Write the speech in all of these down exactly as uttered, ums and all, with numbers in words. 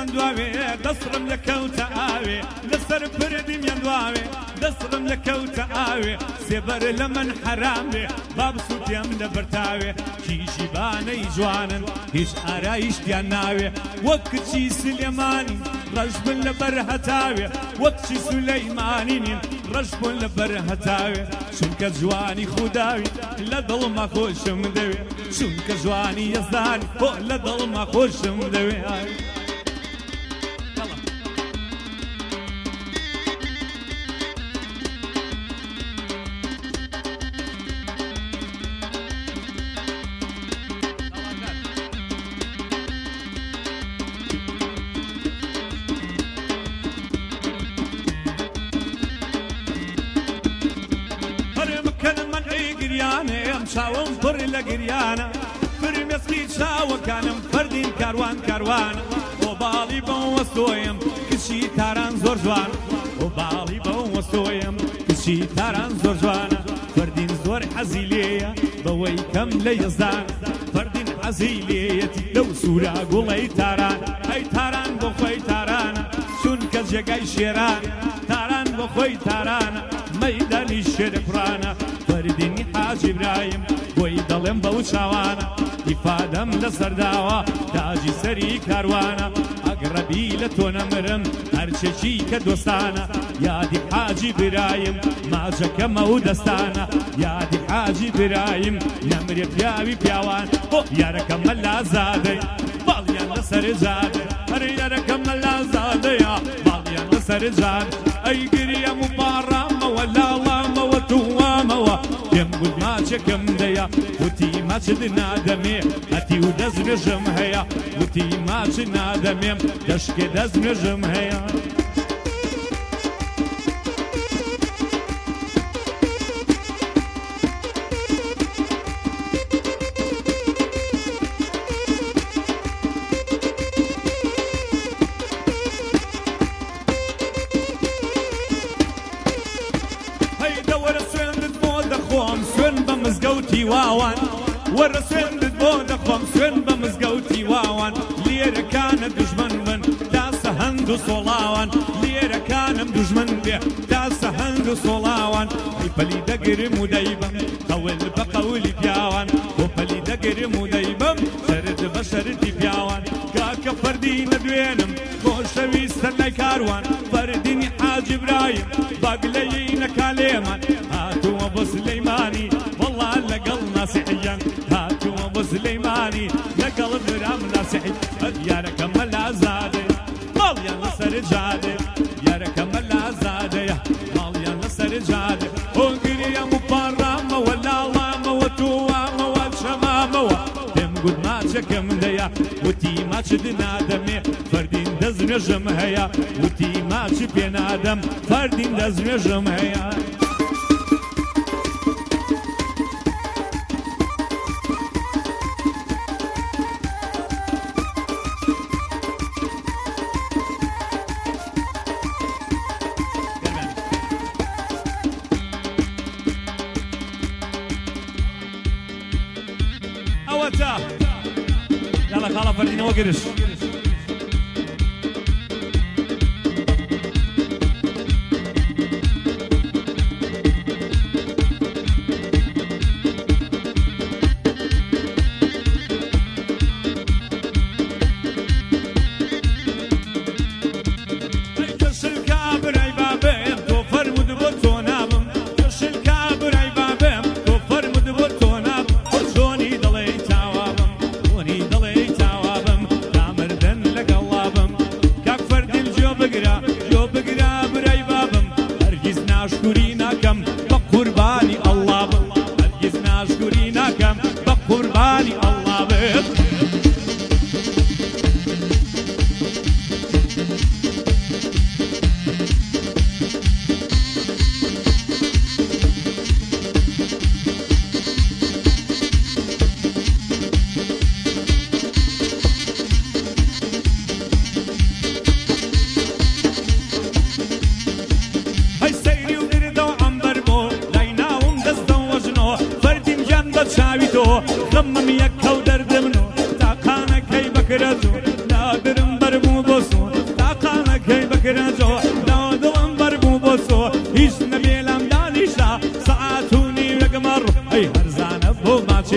دواوێ دەسڕم لە کەوتە ئاوێ لەسەر پردیمیان دواوێ دەسڕم لە کەوتە ئاوێ سێبەر لە من حەرامێ با بسووتێم لە بەرتاوێ کیژی بانەی جوانن هیچ ئارایشتیان ناوێ وەک کچی سلێمانی ڕەش بن لە بەر هەتاوێ وەک کچی سولەیمانی نین ڕەش بن لە بەر هەتاوێ چونکە جوانی خوداوی لە دڵما خۆشم دەوێ چونکە جوانی یەزدانی بۆ لە دڵما خۆشم دەوێ چاوم پڕ لە گریانە فرمێسکی چاوەکانم فەردین کاروان کاروانە بۆ باڵی بەو وەستۆیم کچی تاران زۆر جوانە بۆ باڵی بەو وەستۆیم کچی تاران زۆر جوانە فەردین زۆر حەزی لێیە بەوەی کەم لە یەزدانە فەردین حەزی لێیەتی لەو سوورە گوڵەی تاران ئەی تاران بۆ خۆی تارانە چونکە جێگای شێران تاران بۆ خۆی تارانە مەیدانی شێرە کوڕانە فەردینی حاجی برایم بۆی دەڵێم بەو چاوانە ئیفادەم لە سەرداوە تاجی سەری کاروانە ئەگڕەبی لە تۆ نەمرم هەرچێکی کە دۆستانە یادی حاجی برایم ماجەکەمە و دەستانە یادی حاجی برایم نەمرێ پیاوی پیاوان بۆ یارەکەمە لازادەی باڵیان لەسەر جادە هەر یارەکەمە لازادەیە باڵیان لەسەر جادە ئەی گریەم و باڕامەوە لاڵامەوە تووامەوە پێم گوت ماچێکم دەیە وتی ماچت نادەمێ هەتی و دەستنوێژم هەیە وتی ماچ نادەمێم دەشکێ دەستنوێژم هەیە واوان وەرە سوێندت بۆ دەخۆم سوێن بە مزگەوتی واوان لێرەکانە دوژمن بن تا سەهەند و سۆڵاوان لێرەکانم دوژمن بێ تا سەهەند و سۆڵاوان ئەی پەلی دەگرم و دەیبم قەول بە قەولی پیاوان بۆ پەلی دەگرم و دەیبم شەرت بە شەرتی پیاوان کاکە فەردی نەدوێنم خۆشەویستە لای کاروان فەردینی حاجی برایم باگلەیی نەکالێمان هاتووە بۆ سلەیمانی والله لەگەڵ ناسیحیان هاتووە بۆ سلەیمانی لەگەڵ برام ناسیحی یارەکەمە لازادێ ماڵیان لەسەر جادێ یارەکەمە لازادەیە ماڵیان لەسەر جادێ ئۆگریەم و پاڕامەوە لاڵامەوە تووامەوە شەمامەوە پێم گوت ماچەکەم دەیە وتی ماچت نادەمێ فەردین دەستنوێژم هەیە وتی ماچ پێ نادەم فەردین دەستنوێژم هەیە يلا خلاص فردين وقرش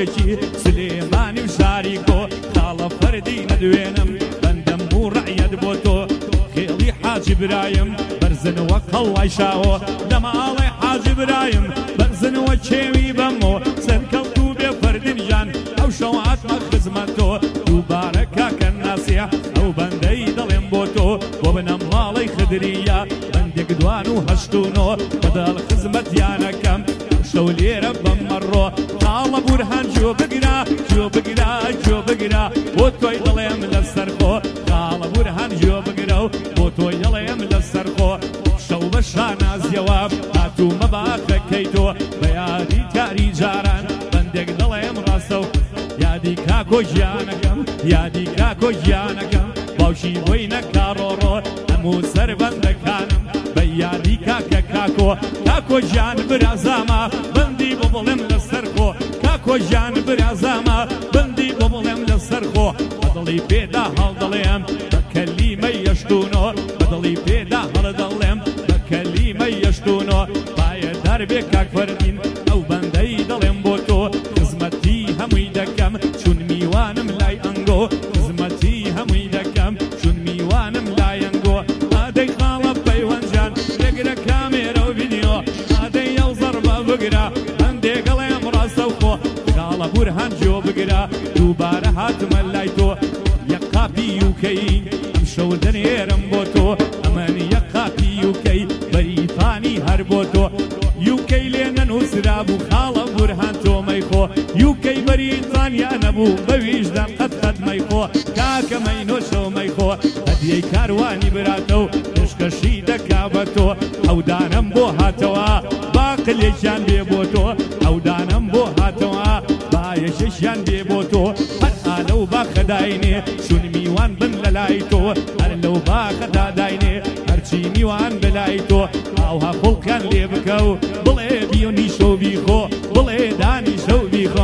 ماچێکی سلێمانی و شاری کۆ خاڵە فەردی نەدوێنم بەندەم و ڕعیەت بۆ تۆ خێڵی حاجی برایم بەرزنەوە قەڵای شاوە لە ماڵی حاجی برایم بەرزنەوە چێوی بەمۆ سەرکەوت و بێ فەردنیان ئەو شەو هاتمە خزمەتۆ دووبارە کاکە ناسیە ئەو بەندەی دەڵێم بۆ تۆ بۆ بنەم ماڵی خدریە بەندێک دوان و هەشت و نۆ بەدەڵ خزمەتیانەکەم شەو لێرە بەمەڕۆ خاڵە بورهان جۆ بگرا جۆ بگرا جۆ بگرا بۆ تۆی دەڵێم لەسەر خۆ خاڵە بورهان جۆ بگرە و بۆ تۆی دەڵێم لەسەر خۆ شەو بە شانازیەوە هاتوومە باخەکەی تۆ بە یادی کاری جاران بەندێک دەڵێم ڕاستە و یادی کاکۆ ژیانەکەم یادی کاکۆ ژیانەکەم باوشی بۆی نەکاڕۆڕۆ هەموو سەربەندەکانم بە یادی کاکە کاکۆ کاکۆ ژیان برازامە بەندی بۆ بڵێم لەسەر خۆ کاکۆ ژیان برازامە بەندی بۆ بڵێم لەسەر خۆ بەدڵی پێدا هەڵدەڵێم بە کەلیمەی یەشتونۆ بەدڵی پێدا هەڵدەڵێم بە کەلیمەی یەشتونۆ پایەدار بێ کاک فەردین ئەو بەندەی دەڵێم بۆ تۆ خزمەتی هەمووی دەکەم چون میوانم لای ئەنگۆ خزمەتی هەمووی دەکەم چون میوانم لای ئەنگۆ ئادەی خاڵە پەیوەنجان لێگرە کامێرە و ڤیدیۆ ئادەی ئەو زەڕبە بگرە هەندێک گەڵێم ڕاستە و خۆ خاڵە بورهان جۆ بگرە دووبارە هاتمە لای تۆ یەک قاپی یوکەی ئەم شەو دەنێرم بۆ تۆ ئەمەن یەک قاپی یوکەی بەریتانی هەر بۆ تۆ یوکەی لێ نەنووسرا بوو خاڵە بورهان تۆمەی خۆ یوکەی بەریتانیا نەبوو بەویژدان قەت قەتمەی خۆ کاکەمەی نۆشەومەی خۆ هەدیەی کاروانی براتە و پێشکەشی دەکا بە تۆ ئەودانم بۆ هاتەوە باقلێکیان بێ بۆ تۆ ئەودانم بۆ هاتەوە بایەشەشیان بێ بۆ تۆ هەر ئالەو باخەداینێ چون میوان بن لە لای تۆ هەر لەو باخەدا داینێ هەرچی میوان بەلای تۆ ئاوها خوڵکان لێ بکە و بڵێ بیۆنی شەو بیخۆ بڵێ دانی شەو بیخۆ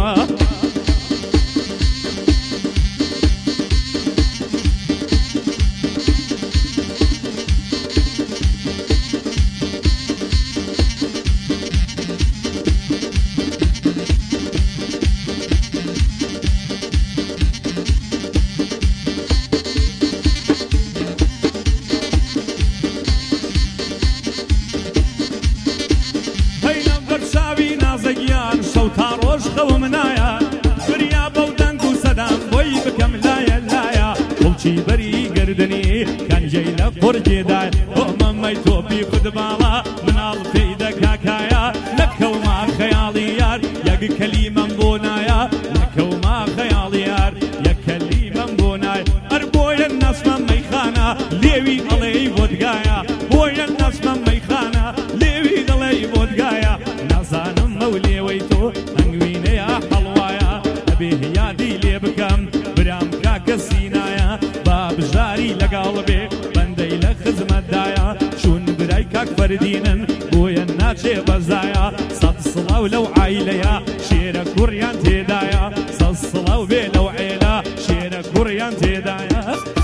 خەوم نایە فریا بەو دەنگ و سەدام بۆی بکەم لایە لایە خەڵکی بەری گردنی کەنجەی لە قورجێدای بۆ مەمەی تۆپی فوتباڵە مناڵ پێی دەکاکایە نەکەوما خەیاڵی یار یەک کەلیمەم بۆ نایە نەکەوما خەیاڵی یار یەک کەلیمەم بۆ نای هەر بۆیە نەسمە مەیخانە لێوی ئەڵێی بۆدگایە بۆیە نەسمە مەیخانە لێوی دەڵێی بۆدگایە نازانم مەولێوەی تۆ برام کاکە سینایە با بژاری لەگەڵ بێ بەندەی لە خزمەتدایە چون برای کاک فەردینن بۆیە ناچێ بەزایە سەد سڵاو لەو عایلەیە شێرە کوڕیان تێدایە سەد سڵاو بێ لەو عێلە شێرە کوڕیان تێدایە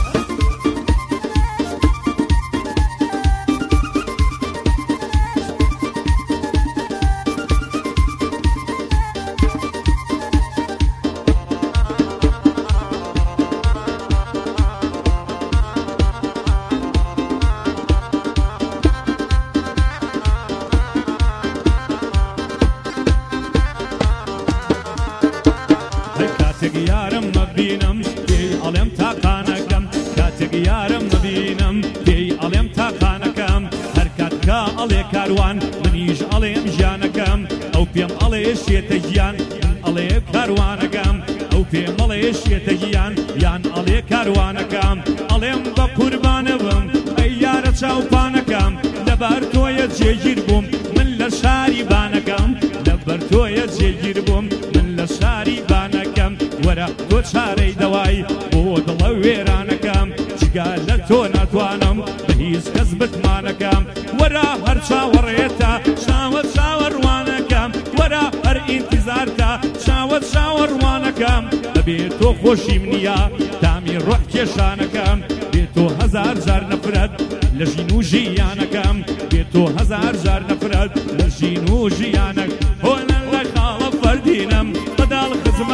کاتێک یارم مەبینم پێی ئەڵێم تاقانەکەم کاتێک یارم مەبینم پێی ئەڵێم تاقانەکەم هەر کاتکە ئەڵێ کاروان منیش ئەڵێم ژیانەکەم ئەو پێم ئەڵێ شێتە ژیان ئەڵێ کاروانەکەم ئەو پێم ئەڵێ شێتە ژیان یان ئەڵێ کاروانەکەم ئەڵێم بە قوربانە بم ئەی یارە چاوپانەکەم لەبەر تۆیە جێگیر بووم من لە شاری بانەکەم لەبەر تۆیە جێگیر بووم من لە شاری بانەکەم وەرە تۆ چارەی دەوای بۆ دڵە وێرانەکەم جگا لە تۆ ناتوانم بە هیچ کەس بتمانەکەم وەرە هەر چاوەڕێتە چاوە چاوەڕوانەکەم وەرە هەر ئینتیزارتە چاوە چاوەڕوانەکەم بەبێ تۆ خۆشیم نییە تامی ڕۆح کێشانەکەم بێ تۆ هەزار جار نەفرەت لە ژین و ژیانەکەم بێ تۆ هەزار جار نەفرەت لە ژین و ژیانەک هۆنە لە خاڵە فەردینم بەداڵ خزمە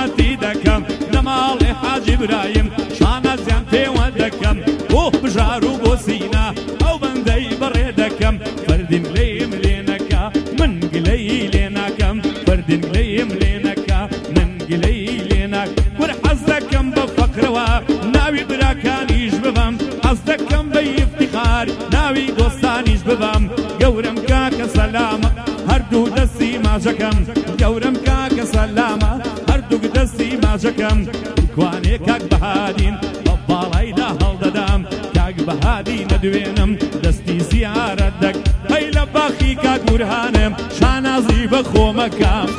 حاجی برایم شانازیان پێوە دەکەم بۆ بژار و بۆ سینا ئەو بەندەی بەڕێ دەکەم فەردین گلەیم لێ نەکا من گلەی لێ ناکەم فەردین گلەیم لێ نەکا من گلەی لێ ناکەم ور حەز دەکەم بە فەقرەوە ناوی براکانیش ببەم حەز دەکەم بە ئیفتیخار ناوی دۆستانیش ببەم گەورم کاکە سەلامە هەردوو دەستی ماژەکەم گەورم کاکە سەلامە هەردوو دەستی ماژەکەم کوانێ کاک بەهادین بە باڵایدا هەڵدەدام کاک بەهادی نەدوێنم دەستی زیارەت دەک هەی لە باخی کاک بورهانم شانازی بە خۆمەکەم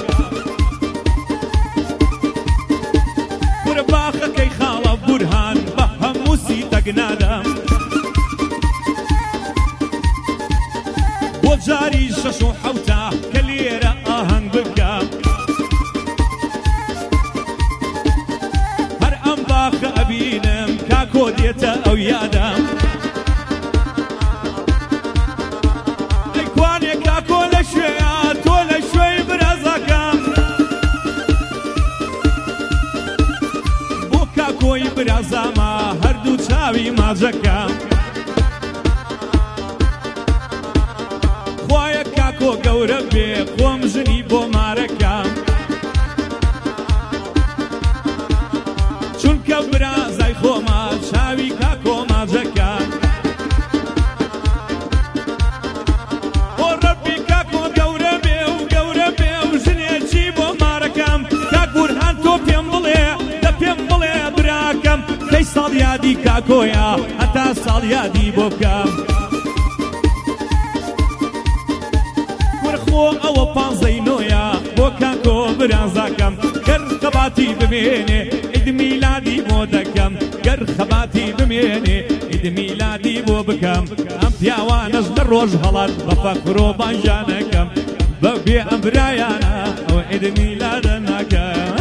ورە باخەکەی خاڵە بورهان بە هەموو سیتەک نادەم بۆ جاری شەش و حەوتا کە لێرە ئاهەنگ بکەم هەر ئەم باخە ئەبینم کاکۆ دێتە ئەو یادەم ئەی کوانێ کاکۆ لە شوێیە تۆ لە شوێی برازەکەم بۆ کاکۆی برازامە هەردوو چاوی ماجەکەم خوایە کاکۆ گەورە بێ خۆم ژنی بۆ مارەکەم چونکە برازای خۆمە چاوی کاکۆ ماجەکەم بۆ ڕەبی کاکۆ گەورە بێ و گەورە بێ و ژنێکی بۆ مارەکەم کاک بورهان تۆ پێم بڵێ دە پێم بڵێ براکەم کەی ساڵ یادی کاکۆیە هەتا ساڵ یادی بۆ بکەم خۆ ئەوە پانزەی نۆیە بۆ کاکۆ برازاکەم گەر خەباتی بمێنێ ئید میلادی بۆ دەکەم گەر خەباتی بمێنێ ئید میلادی بۆ بکەم ئەم پیاوانەش لە ڕۆژ هەڵات بە فەخر و بانجانەکەم بە بێ ئەم برایانە ئەوە ئید میلادە ناکەم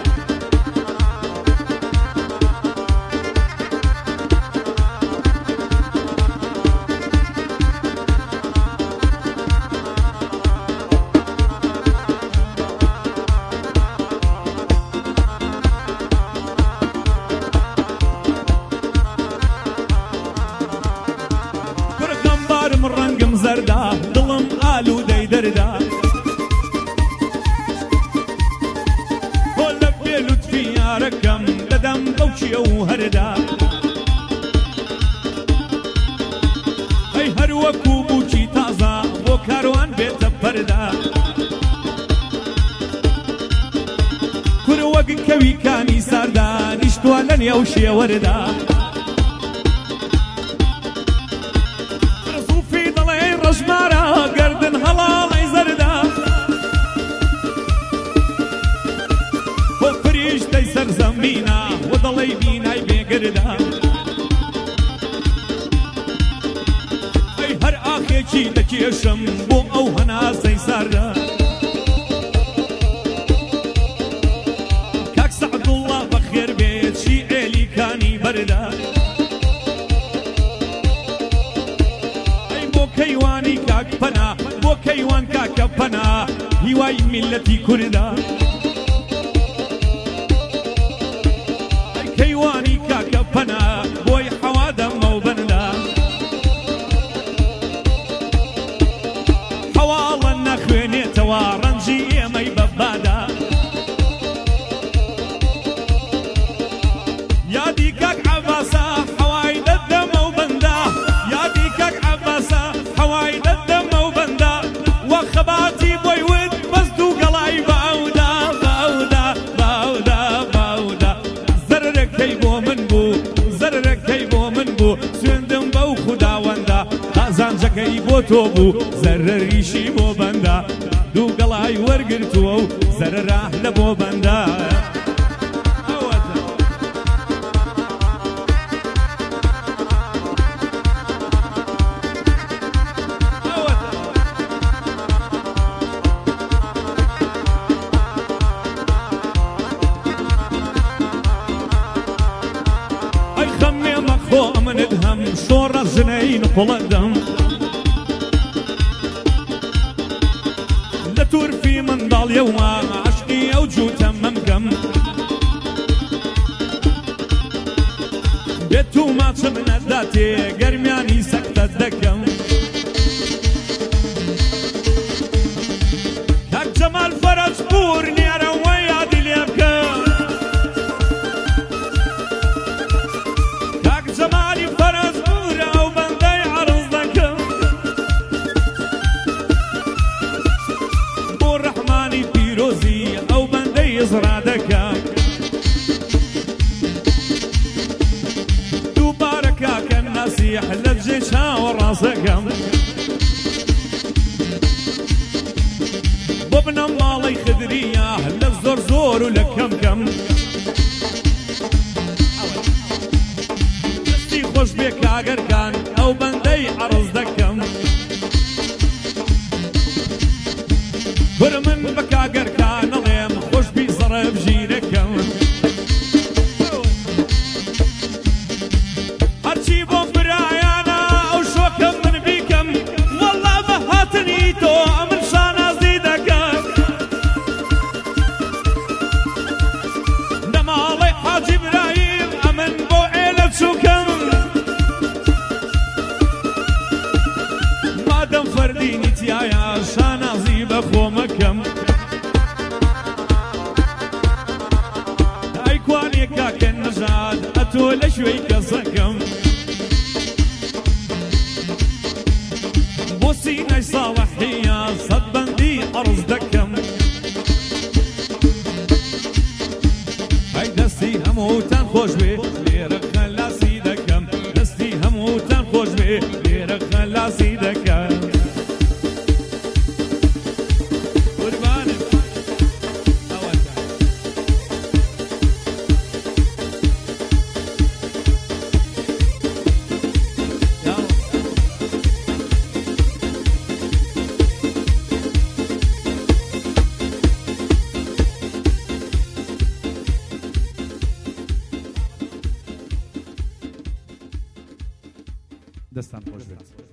ڕەنگم زەردا دڵم ئالوودەی دەردا بۆ لە بێ لوتفی یارەکەم دەدەم بەو چیە و هەردا ئەی هەر وەکو بووکی تازە بۆ کاروان بێتە پەردا کورە وەک کەویکانی ساردا نیشتووە لە نێو شێوەردا ڕەشمارە گەردن هەڵاڵی زەردا بۆ فریشتەی سەرزەمینە و دەڵێی بینای بێگردا ئەی هەر ئاخێکی دەکێشم بۆ ئەو هەناسەی ساردا کاک سەعدوڵڵا بەخێر بێت چی ئێلیکانی بەردا کەیوانی کاک پەنا بۆ کەیوان کاکە پەنا هیوای میلەتی کووردا کەیوانی کاکە پەنا بۆی حەوادەمە و بەندا حەواڵە نەخوێنێتەوە ڕەنجی ئێمەی بەبادا یادی کاک عەباسە حەوای دەدەمە و بەندا یادی کاک عەباسە حەوای دەدەمە و بەندا وە خەباتی بۆی ود بەست و گەڵای باودا باودا باودا باودا زەرەکەی بۆ من بوو زەرەکەی بۆ من بوو سوێندم بەو خوداوەندا قازانجەکەی بۆ تۆ بوو زەرەریشی بۆ بەندا دوو گەڵای وەرگرتووە و زەرەرا لە بۆ بەندا منت هم شۆڕە ژنەی نقڵەدەم لە تورفی منداڵیەوە عەشقی ئەو جووتە مەمکەم توماچم نەداتێ گەرمیانی سەکتەت دەکەم کاک جەمال فەرەج پوور نیارەوە یادی لێ بکە کاک جەمالی فەرەج پوورە ئەو بەندەی عەرز دەکەم بۆ ڕەحمانی پیرۆزی ئەو بەندەی ئیزرا دەکەم نسيح لبجي شاور راسكم بابنا مالي خدرية لف زور زور ولكم كم دستي خوش بيك اگر كان او بندي عرض دكم برمن بك اگر كان اليم خوش بي صرف جينكم فرديني تيايا شانازي بخومكم ايكواني كاك النجاد اتول شوي كسكم بوسينا صالحية صد بندي ارز دكم هاي دستي هموتان خوش بي ليرك خلاسي دكم دستي هموتان خوش بي ليرك خلاسي دكم دەستان خۆش بێت.